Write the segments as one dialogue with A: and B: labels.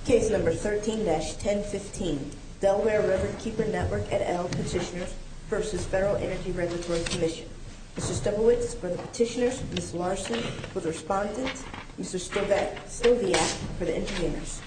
A: Case number 13-1015, Delaware Riverkeeper Network et al. Petitioners versus Federal Energy Regulatory Commission. Mr. Stubowitz for the petitioners, Ms. Larson for the respondents, Mr. Stoviak for the interveners.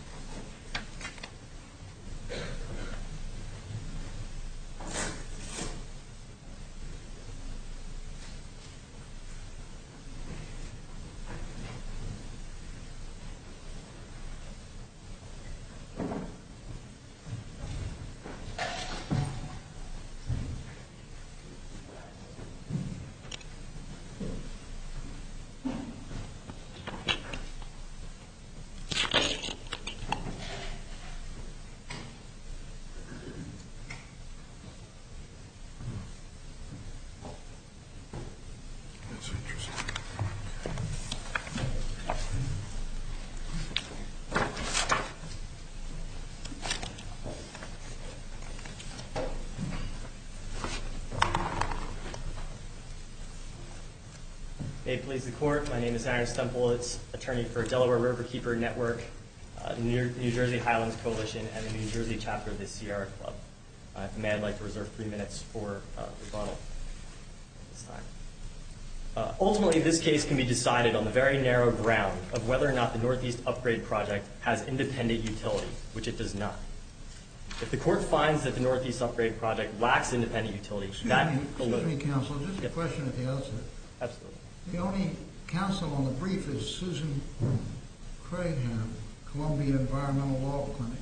B: May it please the Court, my name is Aaron Stempelitz, attorney for Delaware Riverkeeper Network, the New Jersey Highlands Coalition, and the New Jersey chapter of the Sierra Club. If I may, I'd like to reserve 3 minutes for rebuttal this time. Ultimately, this case can be decided on the very narrow ground of whether or not the Northeast Upgrade Project has independent utility, which it does not. If the Court finds that the Northeast Upgrade Project lacks independent utility,
C: Excuse me, counsel, just a question at the outset.
B: Absolutely.
C: The only counsel on the brief is Susan Cragham, Columbia Environmental Law Clinic.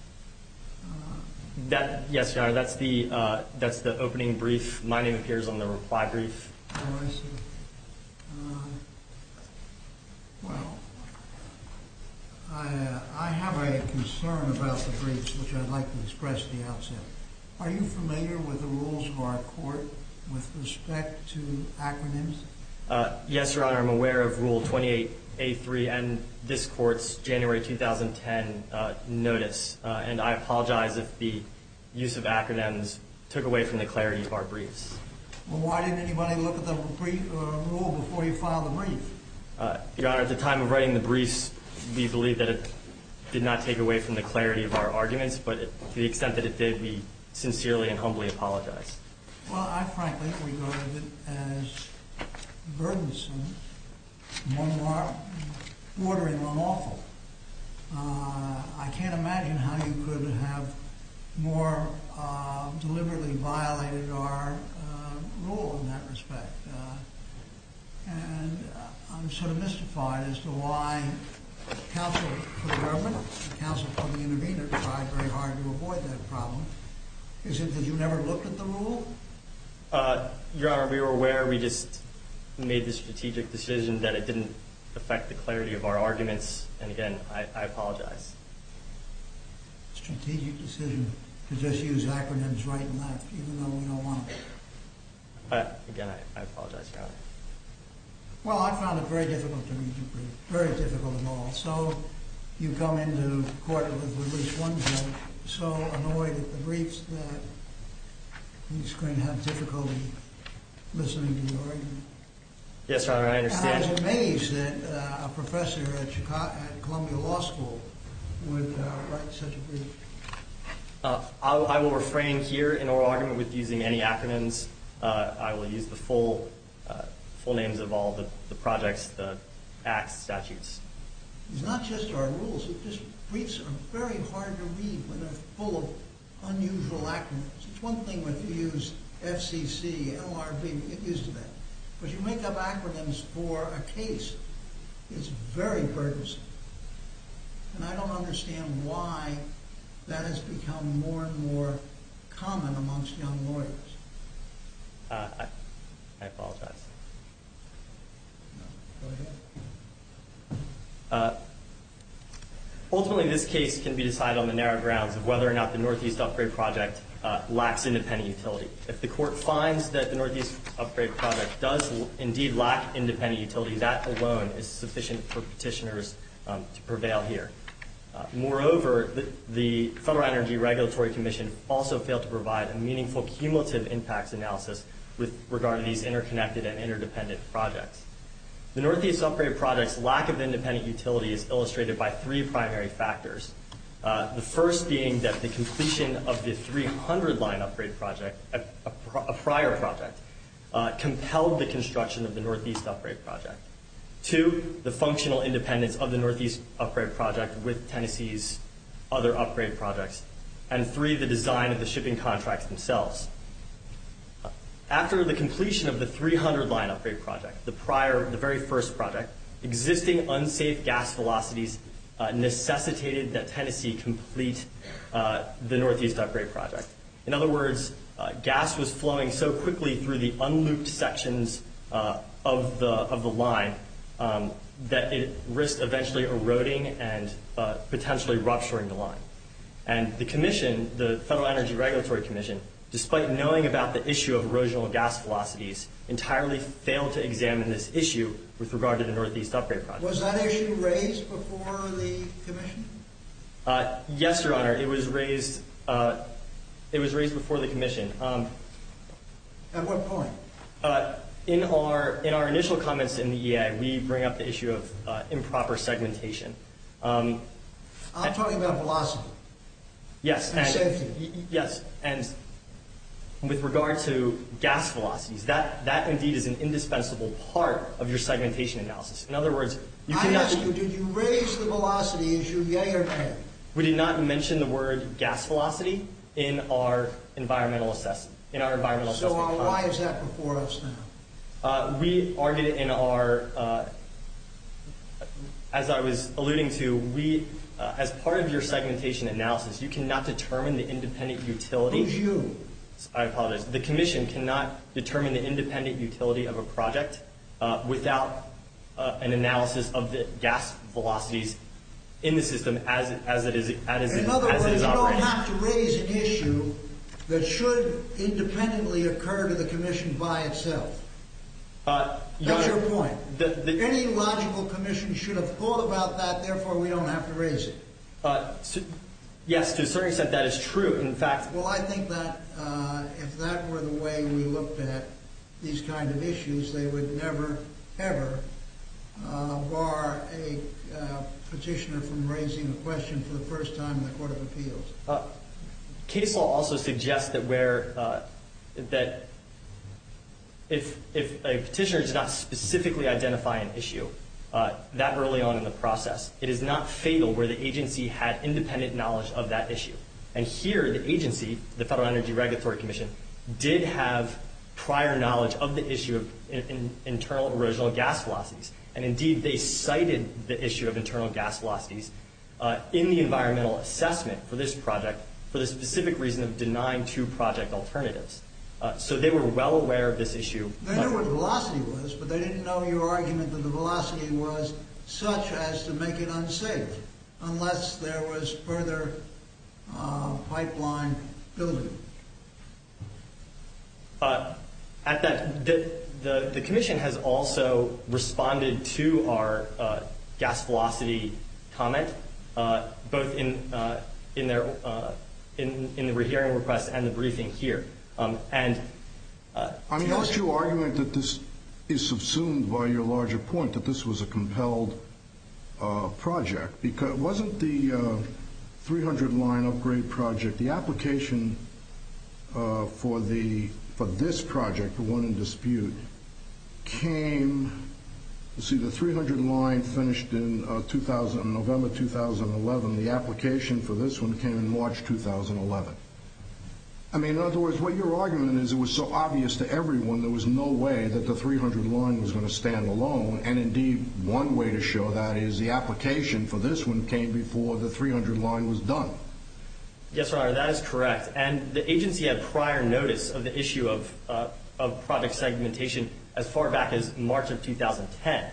B: Yes, Your Honor, that's the opening brief. My name appears on the reply brief.
C: Oh, I see. Well, I have a concern about the briefs, which I'd like to express at the outset. Are you familiar with the rules of our court with respect to acronyms?
B: Yes, Your Honor, I'm aware of Rule 28A3 and this Court's January 2010 notice, and I apologize if the use of acronyms took away from the clarity of our briefs.
C: Well, why didn't anybody look at the rule before you filed the brief?
B: Your Honor, at the time of writing the briefs, we believe that it did not take away from the clarity of our arguments, but to the extent that it did, we sincerely and humbly apologize.
C: Well, I frankly regarded it as burdensome, bordering on awful. I can't imagine how you could have more deliberately violated our rule in that respect. And I'm sort of mystified as to why counsel for the government and counsel for the intervener tried very hard to avoid that problem. Is it that you never looked at the rule?
B: Your Honor, we were aware. We just made the strategic decision that it didn't affect the clarity of our arguments. And again, I apologize.
C: Strategic decision to just use acronyms right and left, even though we don't want to.
B: Again, I apologize, Your Honor.
C: Well, I found it very difficult to read your brief, very difficult at all. So you come into court with at least one judge so annoyed at the briefs that he's going to have difficulty listening to your argument.
B: Yes, Your Honor, I understand.
C: And I was amazed that a professor at Columbia Law School would write such a brief.
B: I will refrain here in oral argument with using any acronyms. I will use the full names of all the projects, the acts, statutes.
C: It's not just our rules. Briefs are very hard to read when they're full of unusual acronyms. It's one thing if you use FCC, LRB, you get used to that. But you make up acronyms for a case. It's very burdensome. And I don't understand why that has become more and more common amongst young lawyers.
B: I apologize.
C: No, go ahead.
B: Ultimately, this case can be decided on the narrow grounds of whether or not the Northeast Upgrade Project lacks independent utility. If the court finds that the Northeast Upgrade Project does indeed lack independent utility, that alone is sufficient for petitioners to prevail here. Moreover, the Federal Energy Regulatory Commission also failed to provide a meaningful cumulative impacts analysis with regard to these interconnected and interdependent projects. The Northeast Upgrade Project's lack of independent utility is illustrated by three primary factors. The first being that the completion of the 300-line upgrade project, a prior project, compelled the construction of the Northeast Upgrade Project. Two, the functional independence of the Northeast Upgrade Project with Tennessee's other upgrade projects. And three, the design of the shipping contracts themselves. After the completion of the 300-line upgrade project, the very first project, existing unsafe gas velocities necessitated that Tennessee complete the Northeast Upgrade Project. In other words, gas was flowing so quickly through the unlooped sections of the line that it risked eventually eroding and potentially rupturing the line. And the Commission, the Federal Energy Regulatory Commission, despite knowing about the issue of erosional gas velocities, entirely failed to examine this issue with regard to the Northeast Upgrade Project.
C: Was that issue raised before the Commission?
B: Yes, Your Honor. It was raised before the Commission.
C: At what point?
B: In our initial comments in the EA, we bring up the issue of improper segmentation.
C: I'm talking about velocity.
B: Yes.
C: And safety.
B: Yes. And with regard to gas velocities, that indeed is an indispensable part of your segmentation analysis. In other words, you cannot...
C: I ask you, did you raise the velocity issue, yea or nay?
B: We did not mention the word gas velocity in our environmental assessment.
C: So why is that before us now?
B: We argued it in our, as I was alluding to, as part of your segmentation analysis, you cannot determine the independent utility.
C: Who's you?
B: I apologize. The Commission cannot determine the independent utility of a project without an analysis of the gas velocities in the system as it is operating.
C: In other words, you don't have to raise an issue that should independently occur to the Commission by itself. That's your point. Any logical commission should have thought about that, therefore we don't have to raise it.
B: Yes, to a certain extent that is true. In fact...
C: Well, I think that if that were the way we looked at these kind of issues, they would never, ever bar a petitioner from raising a question for the first time in the Court of Appeals.
B: Case law also suggests that that if a petitioner does not specifically identify an issue that early on in the process, it is not fatal where the agency had independent knowledge of that issue. And here, the agency, the Federal Energy Regulatory Commission, did have prior knowledge of the issue of internal erosional gas velocities. And indeed, they cited the issue of internal gas velocities in the environmental assessment for this project for the specific reason of denying two project alternatives. So they were well aware of this issue.
C: They knew what velocity was, but they didn't know your argument that the velocity was such as to make it unsafe, unless there was further pipeline building.
B: At that, the Commission has also responded to our gas velocity comment, both in the rehearing request and the briefing here. Aren't
D: you arguing that this is subsumed by your larger point, that this was a compelled project? Because wasn't the 300-line upgrade project, the application for this project, the one in dispute, came... See, the 300-line finished in November 2011. The application for this one came in March 2011. I mean, in other words, what your argument is, it was so obvious to everyone there was no way that the 300-line was going to stand alone. And indeed, one way to show that is the application for this one came before the 300-line was done.
B: Yes, Your Honor, that is correct. And the agency had prior notice of the issue of project segmentation as far back as March of 2010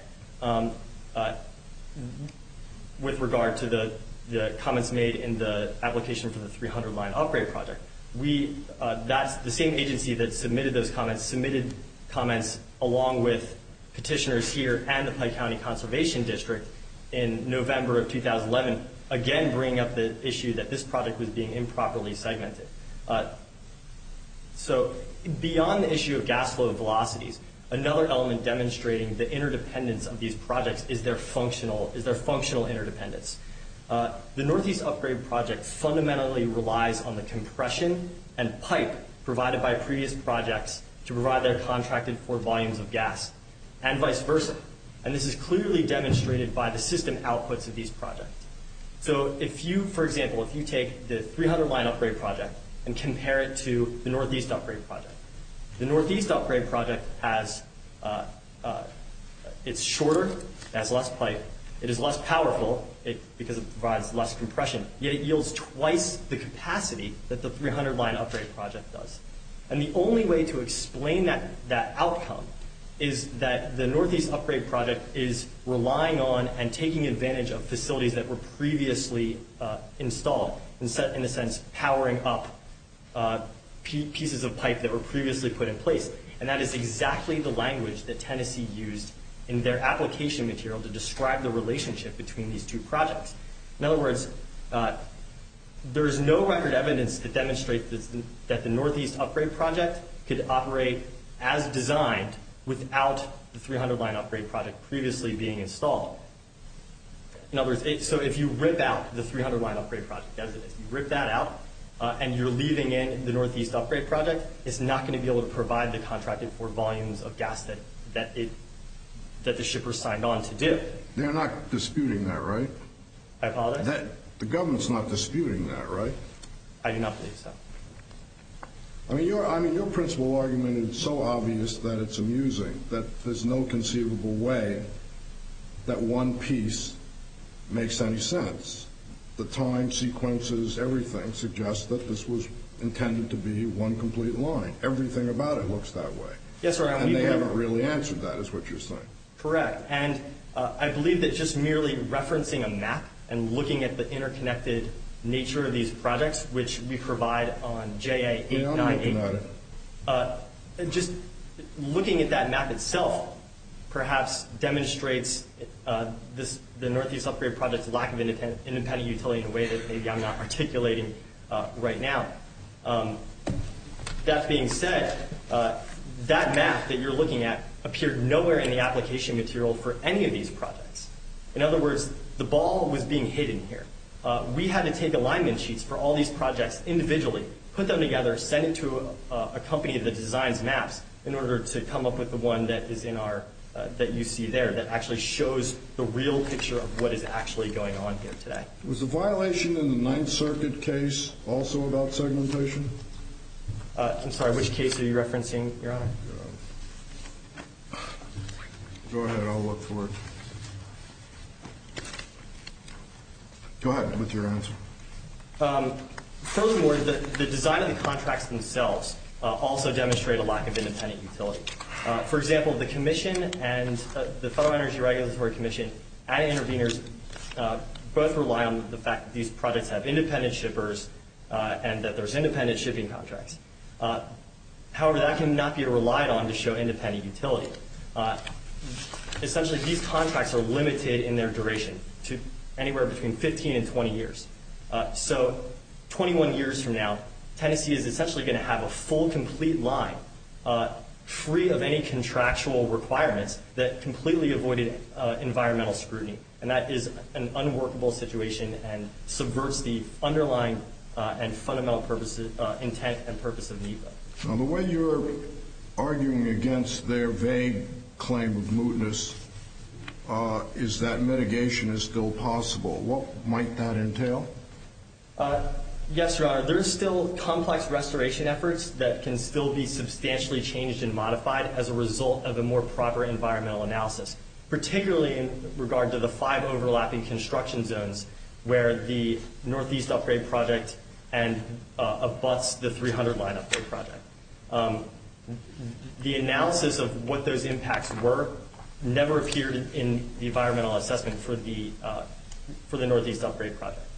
B: with regard to the comments made in the application for the 300-line upgrade project. That's the same agency that submitted those comments, submitted comments along with petitioners here and the Pike County Conservation District in November of 2011, again bringing up the issue that this project was being improperly segmented. So beyond the issue of gas flow velocities, another element demonstrating the interdependence of these projects is their functional interdependence. The Northeast Upgrade Project fundamentally relies on the compression and pipe provided by previous projects to provide their contracted for volumes of gas, and vice versa. And this is clearly demonstrated by the system outputs of these projects. So for example, if you take the 300-line upgrade project and compare it to the Northeast Upgrade Project, the Northeast Upgrade Project has, it's shorter, it has less pipe, it is less powerful because it provides less compression, yet it yields twice the capacity that the 300-line upgrade project does. And the only way to explain that outcome is that the Northeast Upgrade Project is relying on and taking advantage of facilities that were previously installed, in a sense powering up pieces of pipe that were previously put in place. And that is exactly the language that Tennessee used in their application material to describe the relationship between these two projects. In other words, there is no record evidence to demonstrate that the Northeast Upgrade Project could operate as designed without the 300-line upgrade project previously being installed. In other words, so if you rip out the 300-line upgrade project as it is, you rip that out, and you're leaving in the Northeast Upgrade Project, it's not going to be able to provide the contracted for volumes of gas that the shippers signed on to do.
D: They're not disputing that, right?
B: I apologize?
D: The government's not disputing that, right?
B: I do not believe so.
D: I mean, your principal argument is so obvious that it's amusing, that there's no conceivable way that one piece makes any sense. The time sequences, everything suggests that this was intended to be one complete line. Everything about it looks that way.
B: Yes, sir.
D: And they haven't really answered that, is what you're saying.
B: Correct. And I believe that just merely referencing a map and looking at the interconnected nature of these projects, which we provide on JA 898.
D: Yeah, I'm looking at it.
B: Just looking at that map itself perhaps demonstrates the Northeast Upgrade Project's lack of independent utility in a way that maybe I'm not articulating right now. That being said, that map that you're looking at appeared nowhere in the application material for any of these projects. In other words, the ball was being hidden here. We had to take alignment sheets for all these projects individually, put them together, send it to a company that designs maps in order to come up with the one that is in our that you see there, that actually shows the real picture of what is actually going on here today.
D: Was the violation in the Ninth Circuit case also about segmentation?
B: I'm sorry, which case are you referencing, Your Honor?
D: Go ahead, I'll look for it. Go ahead with your answer.
B: Furthermore, the design of the contracts themselves also demonstrate a lack of independent utility. For example, the Commission and the Federal Energy Regulatory Commission and interveners both rely on the fact that these projects have independent shippers and that there's independent shipping contracts. However, that cannot be relied on to show independent utility. Essentially, these contracts are limited in their duration to anywhere between 15 and 20 years. So 21 years from now, Tennessee is essentially going to have a full, complete line free of any contractual requirements that completely avoided environmental scrutiny. And that is an unworkable situation and subverts the underlying and fundamental intent and purpose of NEPA.
D: Now, the way you're arguing against their vague claim of mootness is that mitigation is still possible. What might that entail?
B: Yes, Your Honor. There's still complex restoration efforts that can still be substantially changed and modified as a result of a more proper environmental analysis, particularly in regard to the 5 overlapping construction zones where the Northeast Upgrade Project and abuts the 300-line upgrade project. The analysis of what those impacts were never appeared in the environmental assessment for the Northeast Upgrade Project.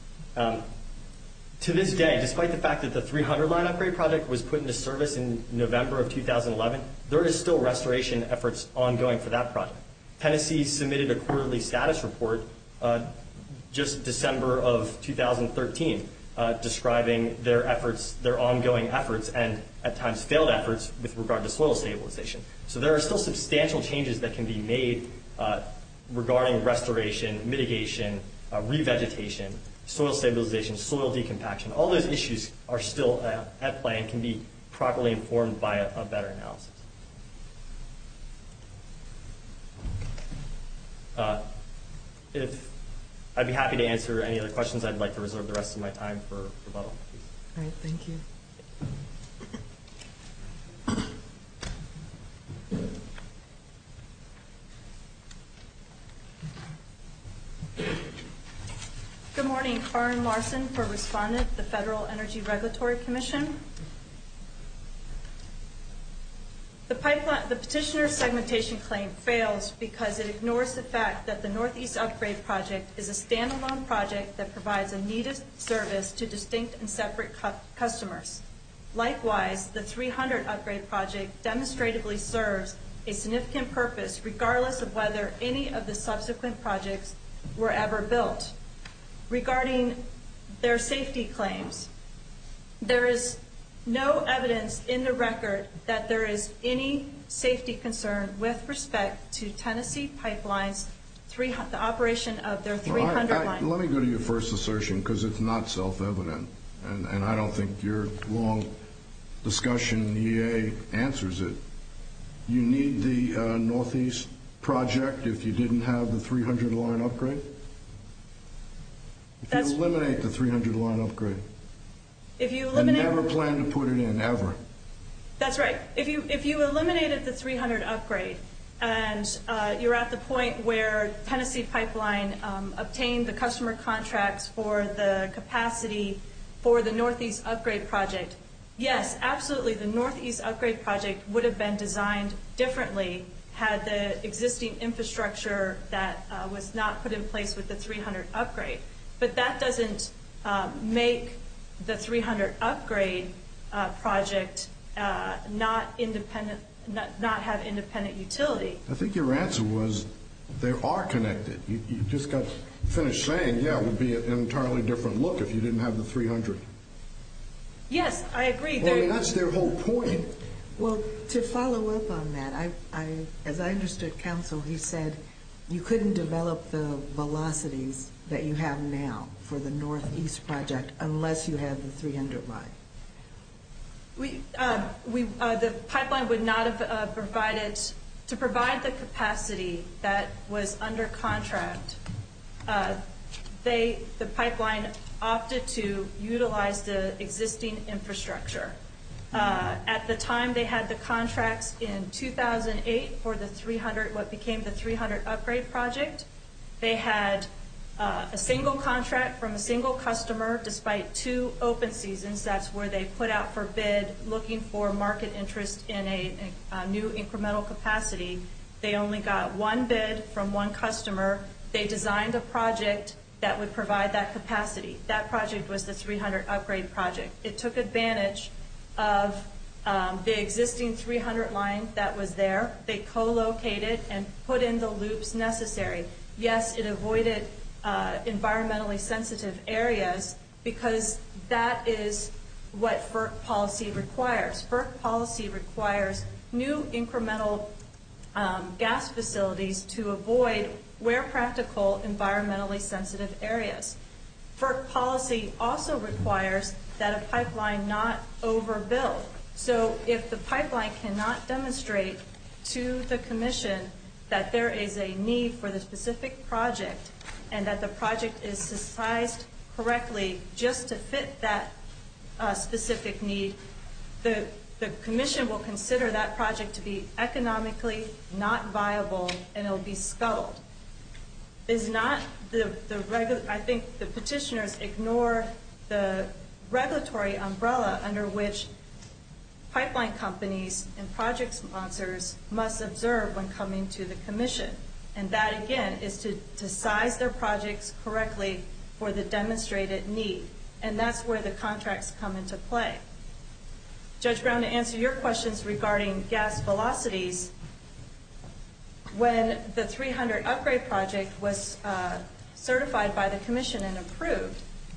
B: To this day, despite the fact that the 300-line upgrade project was put into service in November of 2011, there is still restoration efforts ongoing for that project. Tennessee submitted a quarterly status report just December of 2013 describing their efforts, their ongoing efforts, and at times failed efforts with regard to soil stabilization. So there are still substantial changes that can be made regarding restoration, mitigation, revegetation, soil stabilization, soil decompaction. All those issues are still at play and can be properly informed by a better analysis. If I'd be happy to answer any other questions, I'd like to reserve the rest of my time for rebuttal.
E: All right, thank you.
F: Good morning. Karen Larson for Respondent, the Federal Energy Regulatory Commission. The petitioner's segmentation claim fails because it ignores the fact that the Northeast Upgrade Project is a standalone project that provides a needed service to distinct and separate customers. Likewise, the 300 Upgrade Project demonstratively serves a significant purpose regardless of whether any of the subsequent projects were ever built. Regarding their safety claims, there is no evidence in the record that there is any safety concern with respect to Tennessee Pipeline's the operation of their 300 line.
D: Let me go to your first assertion because it's not self-evident, and I don't think your long discussion in the EA answers it. You need the Northeast project if you didn't have the 300 line upgrade? If you eliminate the 300 line upgrade.
F: If you eliminate,
D: and never plan to put it in ever.
F: That's right. If you eliminated the 300 upgrade, and you're at the point where Tennessee Pipeline obtained the customer contracts for the capacity for the Northeast Upgrade Project, yes, absolutely, the Northeast Upgrade Project would have been designed differently had the existing infrastructure that was not put in place with the 300 upgrade. But that doesn't make the 300 upgrade project not have independent utility.
D: I think your answer was they are connected. You just got finished saying, yeah, it would be an entirely different look if you didn't have the 300.
F: Yes, I agree.
D: Well, I mean, that's their whole point.
E: Well, to follow up on that, as I understood counsel, he said you couldn't develop the velocities that you have now for the Northeast project unless you had the 300 line.
F: The pipeline would not have provided, to provide the capacity that was under contract, the pipeline opted to utilize the existing infrastructure. At the time they had the contracts in 2008 for the 300, what became the 300 upgrade project, they had a single contract from a single customer despite 2 open seasons. That's where they put out for bid looking for market interest in a new incremental capacity. They only got 1 bid from 1 customer. They designed a project that would provide that capacity. That project was the 300 upgrade project. It took advantage of the existing 300 line that was there. They co-located and put in the loops necessary. Yes, it avoided environmentally sensitive areas because that is what FERC policy requires. FERC policy requires new incremental gas facilities to avoid, where practical, environmentally sensitive areas. FERC policy also requires that a pipeline not overbuild. So if the pipeline cannot demonstrate to the Commission that there is a need for the specific project and that the project is sized correctly just to fit that specific need, the Commission will consider that project to be economically not viable and it will be scuttled. Is not I think the petitioners ignore the regulatory umbrella under which pipeline companies and project sponsors must observe when coming to the Commission. And that, again, is to size their projects correctly for the demonstrated need. And that's where the contracts come into play. Judge Brown, to answer your questions regarding gas velocities, when the 300 upgrade project was certified by the Commission and approved,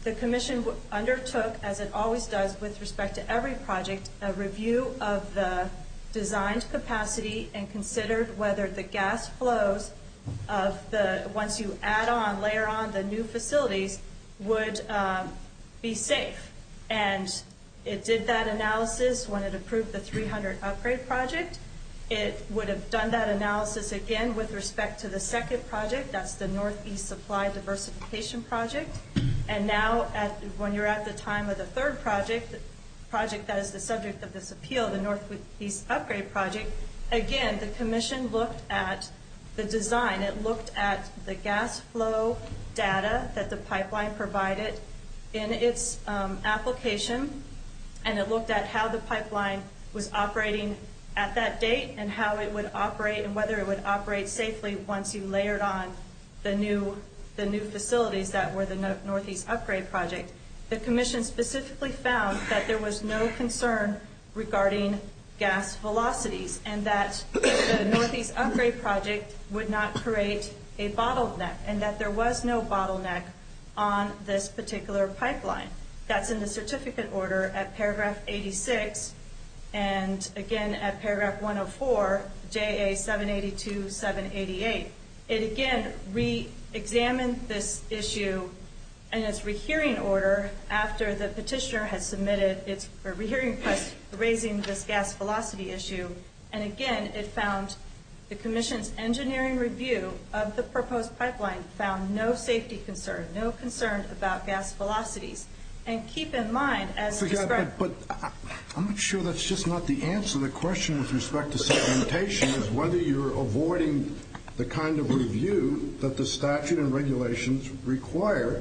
F: the Commission undertook, as it always does with respect to every project, a review of the designed capacity and considered whether the gas flows of once you layer on the new facilities, would be safe. And it did that analysis when it approved the 300 upgrade project. It would have done that analysis again with respect to the second project, that's the Northeast Supply Diversification Project. And now, when you're at the time of the third project, the project that is the subject of this appeal, the Northeast Upgrade Project, again, the Commission looked at the design. It looked at the gas flow data that the pipeline provided in its application, and it looked at how the pipeline was operating at that date and how it would operate and whether it would operate safely once you layered on the new facilities that were the Northeast Upgrade Project. The Commission specifically found that there was no concern regarding gas velocities and that the Northeast Upgrade Project would not create a bottleneck and that there was no bottleneck on this particular pipeline. That's in the certificate order at paragraph 86 and again at paragraph 104, JA 782, 788. It again re-examined this issue in its rehearing order after the petitioner had submitted its rehearing request raising this gas velocity issue. And again, it found the Commission's engineering review of the proposed pipeline found no safety concern, no concern about gas velocities. And keep in mind, as described...
D: But I'm not sure that's just not the answer. The question with respect to segmentation is whether you're avoiding the kind of review that the statute and regulations require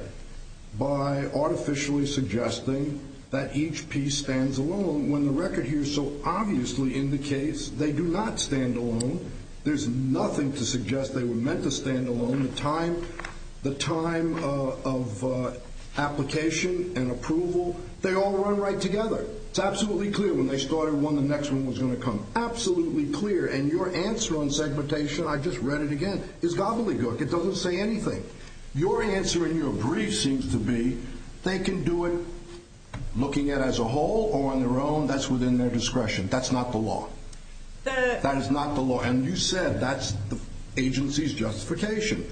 D: by artificially suggesting that each piece stands alone when the record here so obviously indicates they do not stand alone. There's nothing to suggest they were meant to stand alone. The time of application and approval, they all run right together. It's absolutely clear when they started one, the next one was going to come. Absolutely clear. And your answer on segmentation, I just read it again, is gobbledygook. It doesn't say anything. Your answer in your brief seems to be they can do it looking at it as a whole or on their own. That's within their discretion. That's not the law. That is not the law. And you said that's the agency's justification.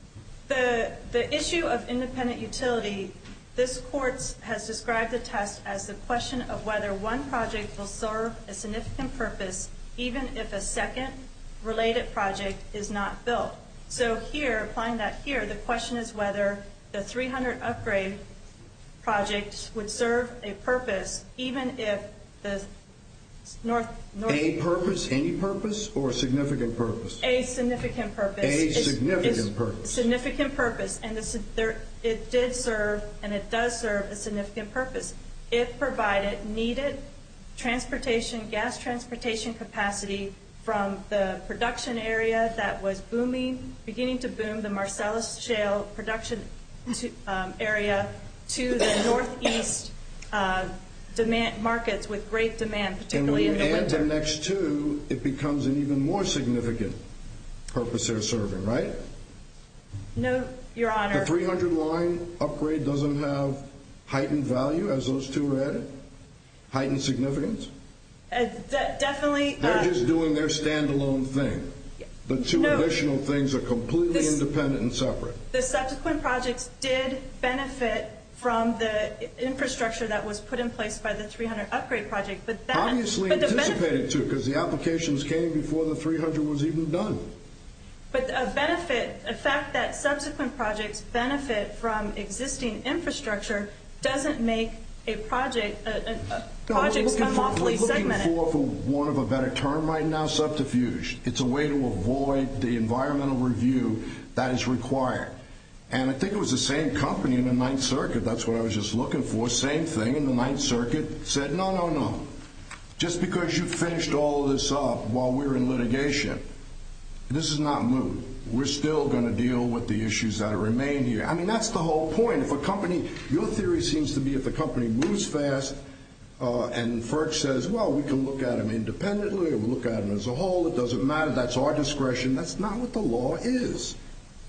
F: The issue of independent utility, this court has described the test as the question of whether one project will serve a significant purpose even if a second related project is not built. So here, applying that here, the question is whether the 300 upgrade project would serve a purpose even if the North...
D: A purpose, any purpose, or a significant purpose?
F: A significant purpose.
D: A significant purpose.
F: Significant purpose. And it did serve, and it does serve a significant purpose. It provided needed transportation, gas transportation capacity from the production area that was booming, beginning to boom, the Marcellus Shale production area, to the northeast demand markets with great demand, particularly in the winter.
D: And when you add the next two, it becomes an even more significant purpose they're serving, right?
F: No, Your Honor.
D: The 300 line upgrade doesn't have heightened value as those two are added? Heightened significance?
F: Definitely.
D: They're just doing their standalone thing. The two additional things are completely independent and separate.
F: The subsequent projects did benefit from the infrastructure that was put in place by the 300 upgrade project, but that...
D: Obviously anticipated to, because the applications came before the 300 was even done.
F: But a fact that subsequent projects benefit from existing infrastructure doesn't make a project, projects unlawfully segmented.
D: We're looking for want of a better term right now, subterfuge. It's a way to avoid the environmental review that is required. And I think it was the same company in the Ninth Circuit, that's what I was just looking for, same thing, and the Ninth Circuit said, no. Just because you finished all of this up while we're in litigation, this is not moot. We're still going to deal with the issues that remain here. I mean, that's the whole point. If a company, your theory seems to be if the company moves fast and FERC says, well, we can look at them independently or we'll look at them as a whole, it doesn't matter, that's our discretion. That's not what the law is.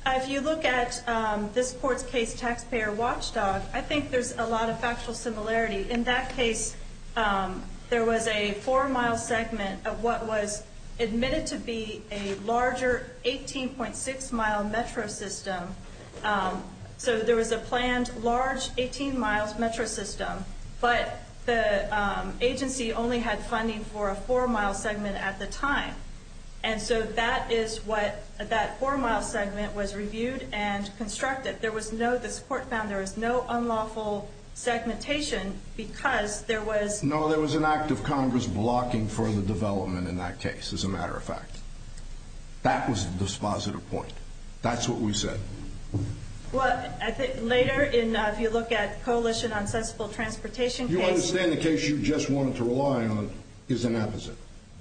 F: If you look at this court's case, Taxpayer Watchdog, I think there's a lot of factual similarity. In that case, there was a 4-mile segment of what was admitted to be a larger 18.6-mile metro system. So there was a planned large 18-mile metro system, but the agency only had funding for a 4-mile segment at the time. And so that is what that 4-mile segment was reviewed and constructed. This court found there was no unlawful segmentation because there was...
D: No, there was an act of Congress blocking further development in that case, as a matter of fact. That was the dispositive point. That's what we said.
F: Well, I think later, if you look at Coalition on Sensible Transportation case...
D: You understand the case you just wanted to rely on is an opposite.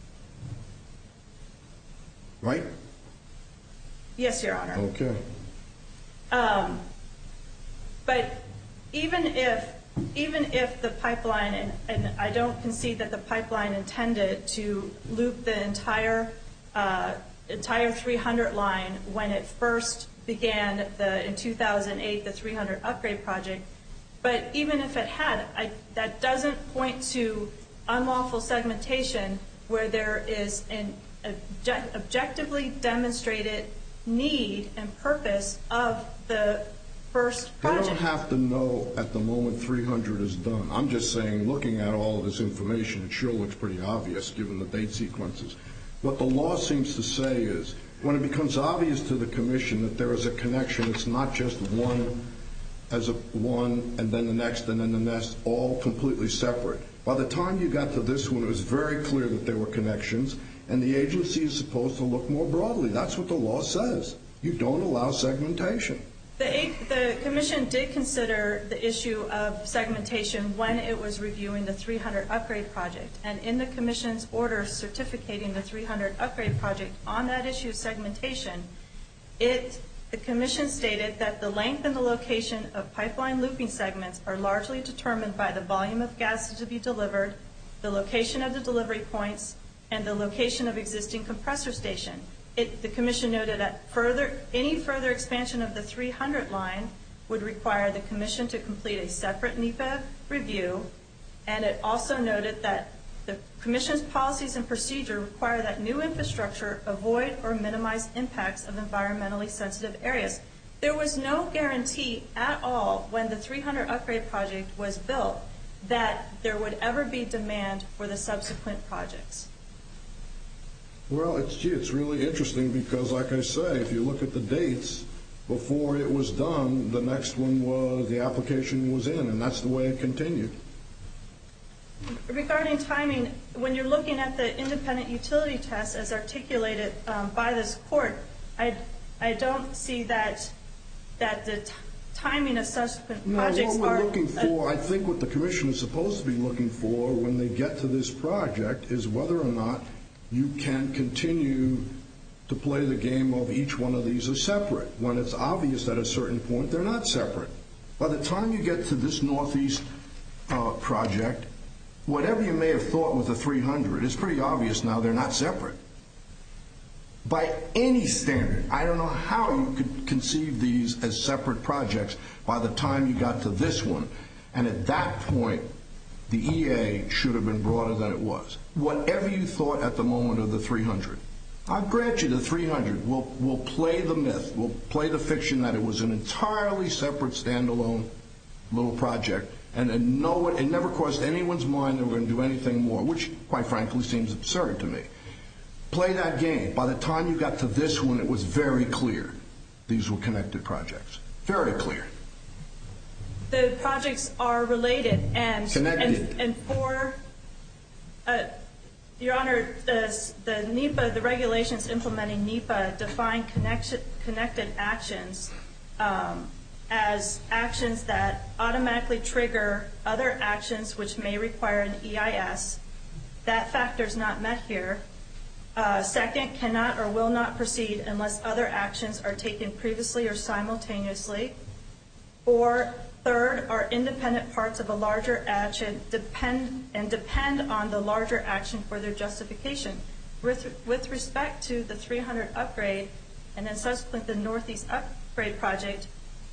D: Right?
F: Yes, Your Honor.
D: Okay.
F: But even if the pipeline, and I don't concede that the pipeline intended to loop the entire 300 line when it first began in 2008, the 300 upgrade project, but even if it had, that doesn't point to unlawful segmentation where there is an objectively demonstrated need and purpose of the first project.
D: They don't have to know at the moment 300 is done. I'm just saying, looking at all of this information, it sure looks pretty obvious given the date sequences. What the law seems to say is, when it becomes obvious to the Commission that there is a connection, it's not just one and then the next and then the next, all completely separate. By the time you got to this one, it was very clear that there were connections, and the agency is supposed to look more broadly. That's what the law says. You don't allow segmentation.
F: The Commission did consider the issue of segmentation when it was reviewing the 300 upgrade project, and in the Commission's order certificating the 300 upgrade project on that issue of segmentation, the Commission stated that the length and the location of pipeline looping segments are largely determined by the volume of gas to be delivered, the location of the delivery points, and the location of existing compressor station. The Commission noted that any further expansion of the 300 line would require the Commission to complete a separate NEPA review, and it also noted that the Commission's policies and procedure require that new infrastructure avoid or minimize impacts of environmentally sensitive areas. There was no guarantee at all when the 300 upgrade project was built that there would ever be demand for the subsequent projects.
D: Well, it's really interesting because, like I say, if you look at the dates, before it was done, the next one was the application was in, and that's the way it continued.
F: Regarding timing, when you're looking at the independent utility test as articulated by this court, I don't see that the timing of subsequent projects
D: what we're looking for, I think what the Commission is supposed to be looking for when they get to this project is whether or not you can continue to play the game of each one of these as separate. When it's obvious at a certain point, they're not separate. By the time you get to this Northeast project, whatever you may have thought with the 300, it's pretty obvious now they're not separate. By any standard, I don't know how you could conceive these as separate projects by the time you got to this one. And at that point, the EA should have been broader than it was. Whatever you thought at the moment of the 300, I'll grant you the 300. We'll play the myth. We'll play the fiction that it was an entirely separate, standalone little project. And it never crossed anyone's mind that we're going to do anything more, which, quite frankly, seems absurd to me. Play that game. By the time you got to this one, it was very clear these were connected projects. Very clear.
F: The projects are related and
D: connected.
F: And for Your Honor, the NEPA, the regulations implementing NEPA define connected actions as actions that automatically trigger other actions which may require an EIS. That factor is not met here. Second, cannot or will not proceed unless other actions are taken previously or simultaneously. Or third, are independent parts of a larger action depend on the larger action for their justification. With respect to the 300 upgrade, and then subsequently the Northeast Upgrade Project,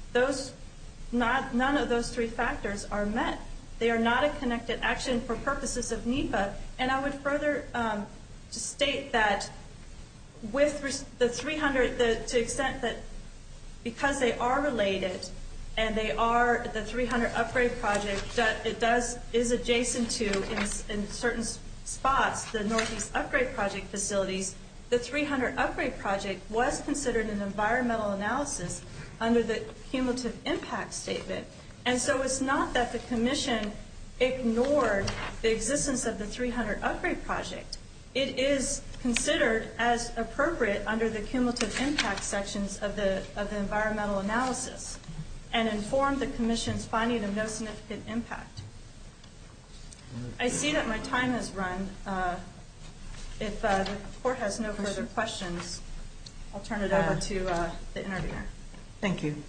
F: none of those three factors are met. They are not a connected action for purposes of NEPA. And I would further state that with the 300, to the extent that because they are related and they are the 300 upgrade project, is adjacent to in certain spots the Northeast Upgrade Project facilities, the 300 upgrade project was considered an environmental analysis under the cumulative impact statement. And so it's not that the commission ignored the existence of the 300 upgrade project. It is considered as appropriate under the cumulative impact sections of the environmental analysis and informed the commission's finding of no significant impact. I see that my time has run. If the court has no further questions, I'll turn it over to the interviewer.
E: Thank you.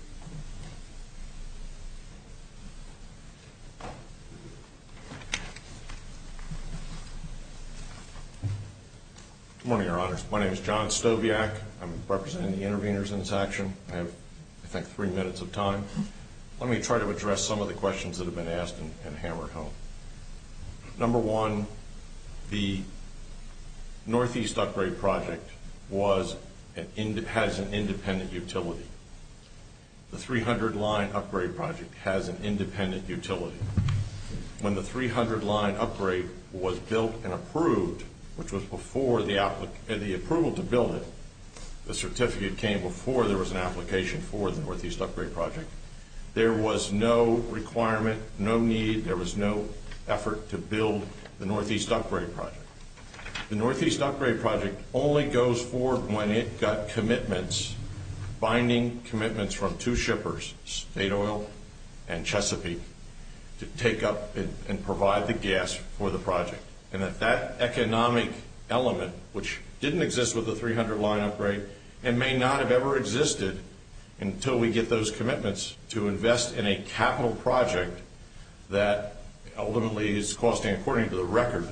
G: Good morning, Your Honors. My name is John Stobiak. I'm representing the interveners in this action. I have, I think, 3 minutes of time. Let me try to address some of the questions that have been asked and hammered home. Number one, the Northeast Upgrade Project has an independent utility. The 300 line upgrade project has an independent utility. When the 300 line upgrade was built and approved, which was before the approval to build it, the certificate came before there was an application for the Northeast Upgrade Project. There was no requirement, no need, there was no effort to build the Northeast Upgrade Project. The Northeast Upgrade Project only goes forward when it got commitments, binding commitments from two shippers, State Oil and Chesapeake, to take up and provide the gas for the project. And that economic element, which didn't exist with the 300 line upgrade and may not have ever existed until we get those commitments to invest in a capital project that ultimately is costing, according to the record,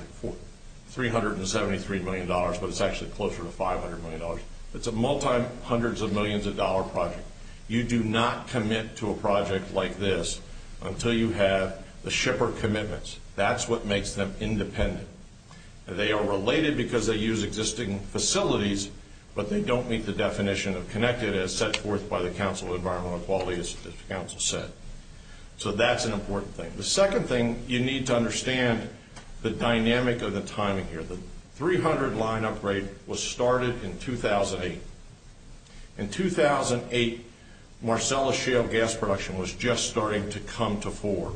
G: $373 million, but it's actually closer to $500 million. It's a multi-hundreds of millions of dollar project. You do not commit to a project like this until you have the shipper commitments. That's what makes them independent. They are related because they use existing facilities, but they don't meet the definition of connected as set forth by the Council of Environmental Quality, as the Council said. So that's an important thing. The second thing, you need to understand the dynamic of the timing here. The 300 line upgrade was started in 2008. In 2008, Marcellus shale gas production was just starting to come to fore.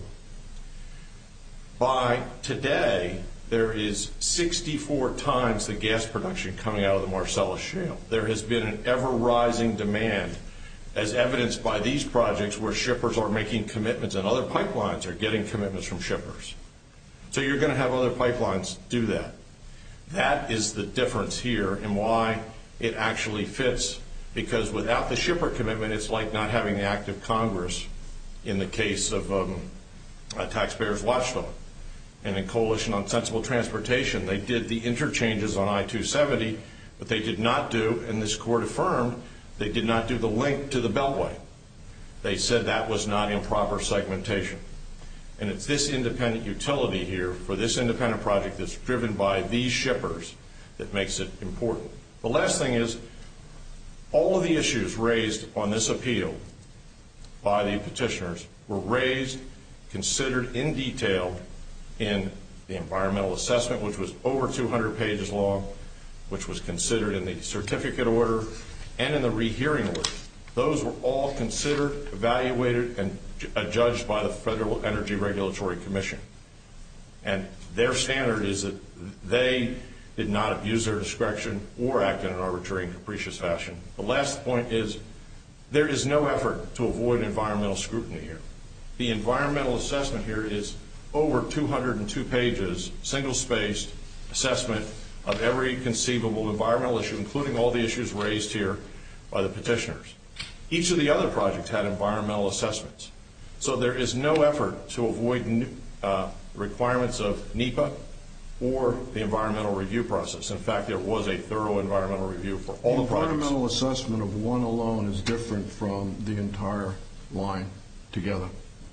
G: By today, there is 64 times the gas production coming out of the Marcellus shale. There has been an ever-rising demand, as evidenced by these projects where shippers are making commitments and other pipelines are getting commitments from shippers. So you're going to have other pipelines do that. That is the difference here and why it actually fits, because without the shipper commitment, it's like not having the active Congress in the case of Taxpayers Watchdog. And in Coalition on Sensible Transportation, they did the interchanges on I-270, but they did not do, and this court affirmed, they did not do the link to the Beltway. They said that was not improper segmentation. And it's this independent utility here for this independent project that's driven by these shippers that makes it important. The last thing is, all of the issues raised on this appeal by the petitioners were raised, considered in detail in the environmental assessment, which was over 200 pages long, which was considered in the certificate order and in the rehearing order. Those were all considered, evaluated, and judged by the Federal Energy Regulatory Commission. And their standard is that they did not abuse their discretion or act in an arbitrary and capricious fashion. The last point is there is no effort to avoid environmental scrutiny here. The environmental assessment here is over 202 pages, single-spaced assessment of every conceivable environmental issue, including all the issues raised here by the petitioners. Each of the other projects had environmental assessments. So there is no effort to avoid requirements of NEPA or the environmental review process. In fact, there was a thorough environmental review for all the projects.
D: Environmental assessment of one alone is different from the entire line together.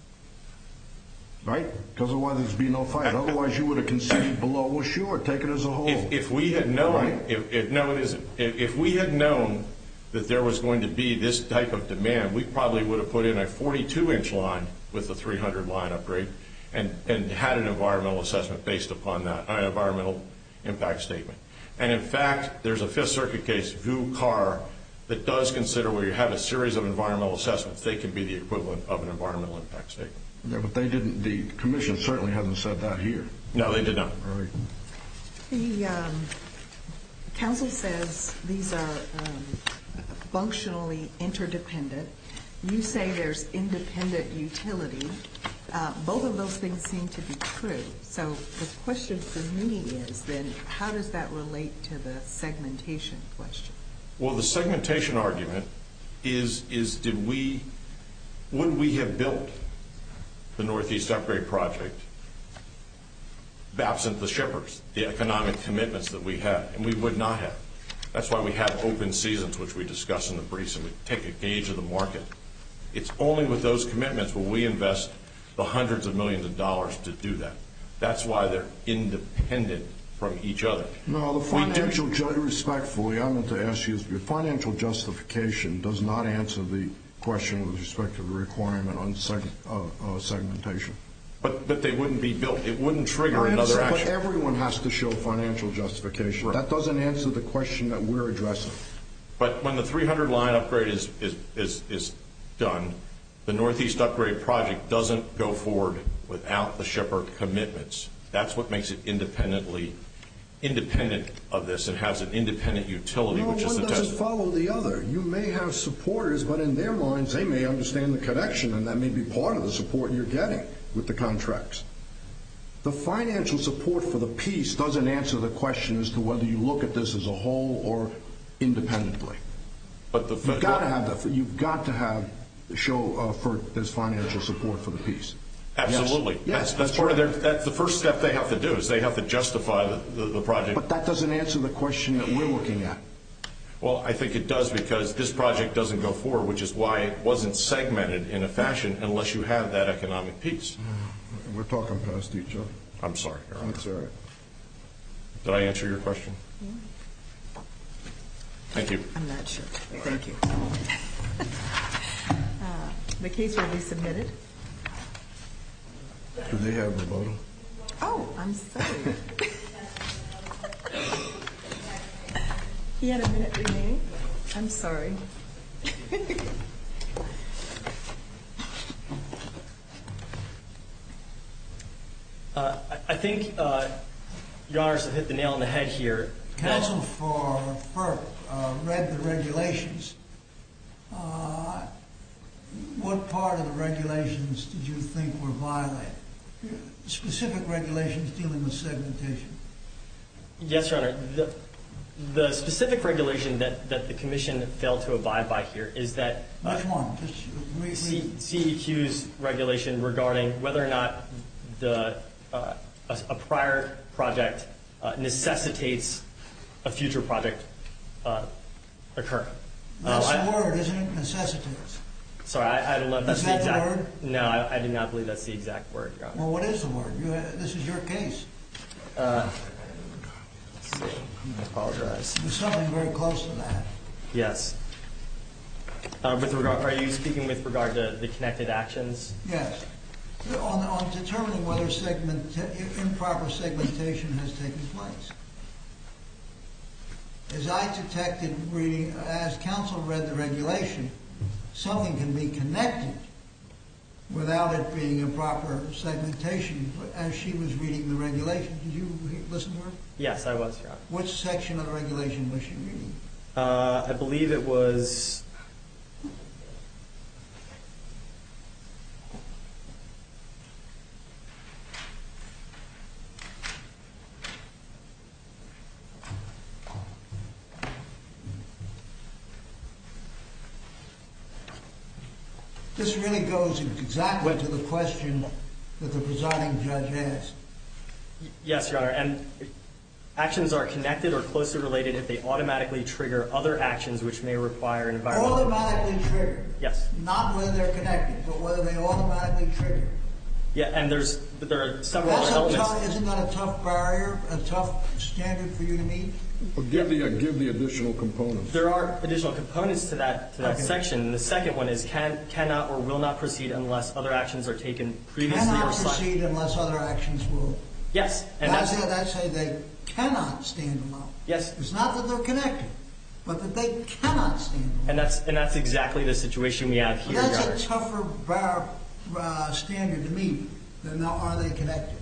D: Right? Because otherwise there'd be no fight. Otherwise you would have conceded below. Well, sure, take it as a whole.
G: If we had known,
D: Right?
G: if we had known that there was going to be this type of demand, we probably would have put in a 42-inch line with the 300 line upgrade and had an environmental assessment based upon that, an environmental impact statement. And in fact, there's a Fifth Circuit case, Vu Car, that does consider where you have a series of environmental assessments, they can be the equivalent of an environmental impact statement.
D: Yeah, but they didn't. The commission certainly hasn't said that here.
G: No, they did not.
D: Right.
E: The council says these are functionally interdependent. You say there's independent utility. Both of those things seem to be true. So the question for me is then, how does that relate to the segmentation question?
G: Well, the segmentation argument is would we have built the Northeast Upgrade Project absent the shippers, the economic commitments that we had? And we would not have. That's why we have open seasons, which we discuss in the briefs, and we take a gauge of the market. It's only with those commitments will we invest the hundreds of millions of dollars to do that. That's why they're independent from each other.
D: No, the financial, respectfully, I meant to ask you, the financial justification does not answer the question with respect to the requirement on segmentation.
G: But they wouldn't be built. It wouldn't trigger another action.
D: But everyone has to show financial justification. Right. That doesn't answer the question that we're addressing.
G: But when the 300 line upgrade is done, the Northeast Upgrade Project doesn't go forward without the shipper commitments. That's what makes it independent of this and has an independent utility, which is the test.
D: One doesn't follow the other. You may have supporters, but in their minds, they may understand the connection, and that may be part of the support you're getting with the contracts. The financial support for the piece doesn't answer the question as to whether you look at this as a whole or independently.
G: But
D: you've got to have that. You've got to have show for this financial support for the piece.
G: Absolutely.
D: Yes,
G: that's part of that's the first step they have to do is they have to justify the project.
D: But that doesn't answer the question that we're looking at.
G: Well, I think it does because this project doesn't go forward, which is why it wasn't segmented in a fashion unless you have that economic piece.
D: We're talking past each other.
G: I'm sorry, Your Honor.
D: That's all right.
G: Did I answer your question?
E: Yeah.
G: Thank you.
E: I'm not sure. Thank you. The case will be submitted.
D: Do they have rebuttal?
E: Oh, I'm sorry. He had a minute remaining. I'm sorry.
B: I think Your Honors have hit the nail on the head here.
C: Counsel for FERC read the regulations. What part of the regulations did you think were violated? Specific regulations dealing with segmentation.
B: Yes, Your Honor. The specific regulation that the Commission failed to abide by here is that
C: Which one? Just
B: CEQ's regulation regarding whether or not a prior project necessitates a future project occurring.
C: That's the word, isn't it? Necessitates.
B: Sorry, I don't know if that's the exact
C: Is that the word?
B: No, I do not believe that's the exact word, Your Honor.
C: Well, what is the word? This is your case.
B: Let's see. I apologize.
C: There's something very close to that.
B: Yes. Are you speaking with regard to the connected actions?
C: Yes. On determining whether improper segmentation has taken place. As I detected reading, as counsel read the regulation, something can be connected without it being improper segmentation, as she was reading the regulation. Did you listen to her?
B: Yes, I was, Your Honor.
C: Which section of the regulation was she reading?
B: I believe it was...
C: This really goes exactly to the question that the presiding judge asked.
B: Yes, Your Honor, and actions are connected or closely related if they automatically trigger other actions which may require an environmental...
C: Automatically trigger.
B: Yes.
C: Not whether they're connected, but whether they automatically trigger.
B: Yeah, and there are several other elements.
C: Isn't that a tough barrier, a tough standard for you to meet?
D: Well, give the additional components.
B: There are additional components to that section. And the second one is cannot or will not proceed unless other actions are taken previously or...
C: Cannot proceed unless other actions will...
B: Yes. And
C: that's say they cannot stand alone.
B: Yes.
C: It's not that they're connected, but that they cannot stand alone.
B: And that's exactly the situation we have here, Your Honor.
C: That's a tougher standard to meet than are they connected.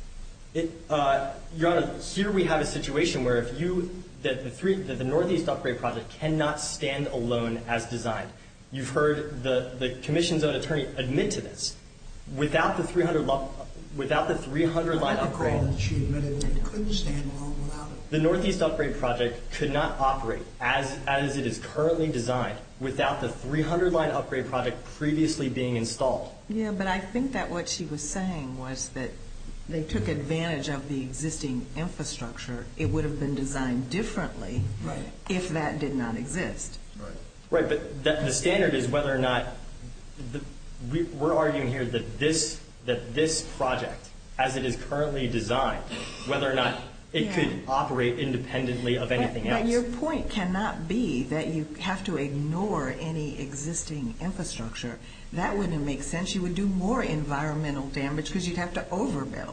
B: Your Honor, here we have a situation where that the Northeast Upgrade Project cannot stand alone as designed. You've heard the Commission's own attorney admit to this. Without the 300-line upgrade...
C: I recall that she admitted that it couldn't stand alone without it.
B: The Northeast Upgrade Project could not operate as it is currently designed without the 300-line upgrade project previously being installed.
E: Yeah, but I think that what she was saying was that they took advantage of the existing infrastructure. It would have been designed differently if that did not exist.
B: Right, but the standard is whether or not... We're arguing here that this project, as it is currently designed, whether or not it could operate independently of anything else.
E: But your point cannot be that you have to ignore any existing infrastructure. That wouldn't make sense. You would do more environmental damage because you'd have to overbuild.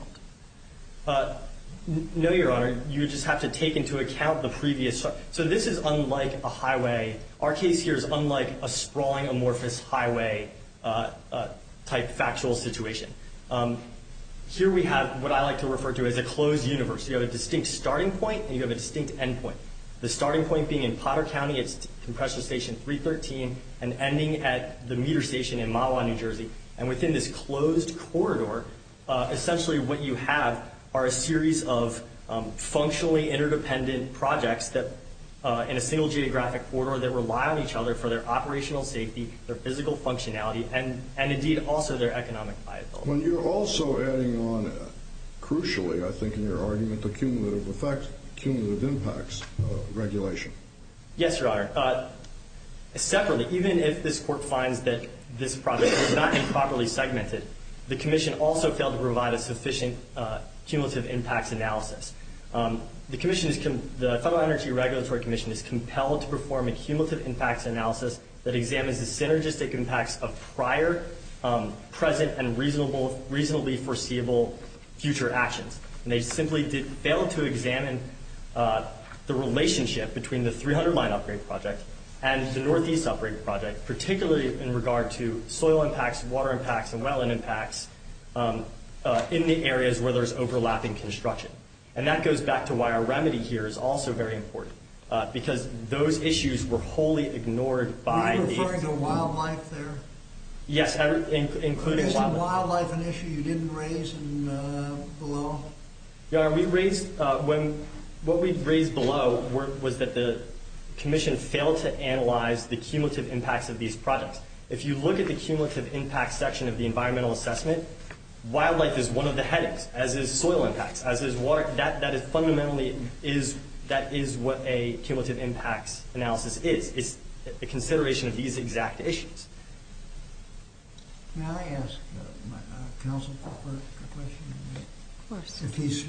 B: No, Your Honor. You would just have to take into account the previous... So this is unlike a highway. Our case here is unlike a sprawling amorphous highway type factual situation. Here we have what I like to refer to as a closed universe. You have a distinct starting point and you have a distinct end point. The starting point being in Potter County, it's Compressor Station 313, and ending at the meter station in Mahwah, New Jersey. And within this closed corridor, essentially what you have are a series of functionally interdependent projects that in a single geographic corridor that rely on each other for their operational safety, their physical functionality, and indeed also their economic viability.
D: When you're also adding on, crucially, I think in your argument, the cumulative effects, cumulative impacts regulation.
B: Yes, Your Honor. Separately, even if this court finds that this project was not improperly segmented, the Commission also failed to provide a sufficient cumulative impacts analysis. The Federal Energy Regulatory Commission is compelled to perform a cumulative impacts analysis that examines the synergistic impacts of prior, present, and reasonably foreseeable future actions. And they simply failed to examine the relationship between the 300-line upgrade project and the Northeast Upgrade Project, particularly in regard to soil impacts, water impacts, and wetland impacts in the areas where there's overlapping construction. And that goes back to why our remedy here is also very important, because those issues were wholly ignored by the...
C: Are you referring to wildlife there?
B: Yes, including
C: Isn't
B: wildlife.
C: Wildlife an issue you didn't raise below?
B: Your Honor, we raised... what we raised below was that the Commission failed to analyze the cumulative impacts of these projects. If you look at the cumulative impact section of the environmental assessment, wildlife is one of the headings, as is soil impacts, as is water. That is fundamentally what a cumulative impacts analysis is. It's a consideration of these exact issues.
C: May I ask counsel for a question?
E: Of course.
C: If he's...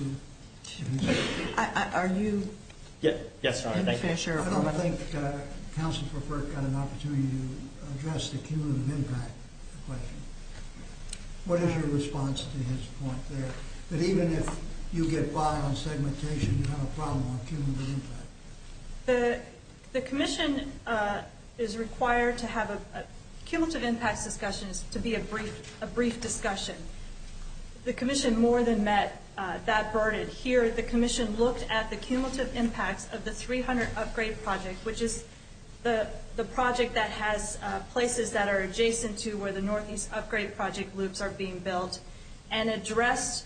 E: Are you...
B: Yes, Your Honor, thank you.
C: I don't think counsel for FERC got an opportunity to address the cumulative impact question. What is your response to his point there? That even if you get by on segmentation, you have a problem on cumulative impact?
F: The Commission is required to have a cumulative impacts discussion to be a brief discussion. The Commission more than met that burden. Here, the Commission looked at the cumulative impacts of the 300 upgrade project, which is the project that has places that are adjacent to where the Northeast Upgrade Project loops are being built, and it addressed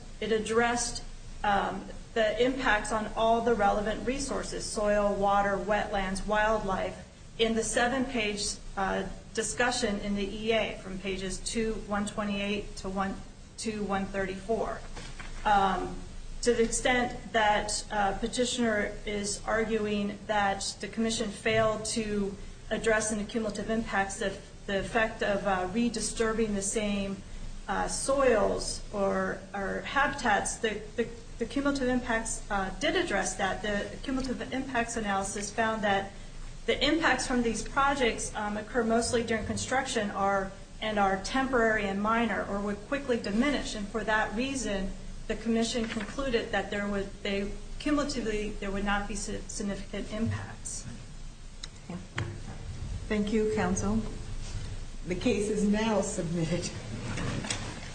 F: the impacts on all the relevant resources, soil, water, wetlands, wildlife, in the 7-page discussion in the EA from pages 128 to 134. to the extent that petitioner is arguing that the commission failed to address in the cumulative impacts the effect of redisturbing the same soils or habitats, the cumulative impacts did address that. The cumulative impacts analysis found that the impacts from these projects occur mostly during construction and are temporary and minor or would quickly diminish. And for that reason, the commission concluded that cumulatively there would not be significant impacts.
E: Thank you, counsel. The case is now submitted.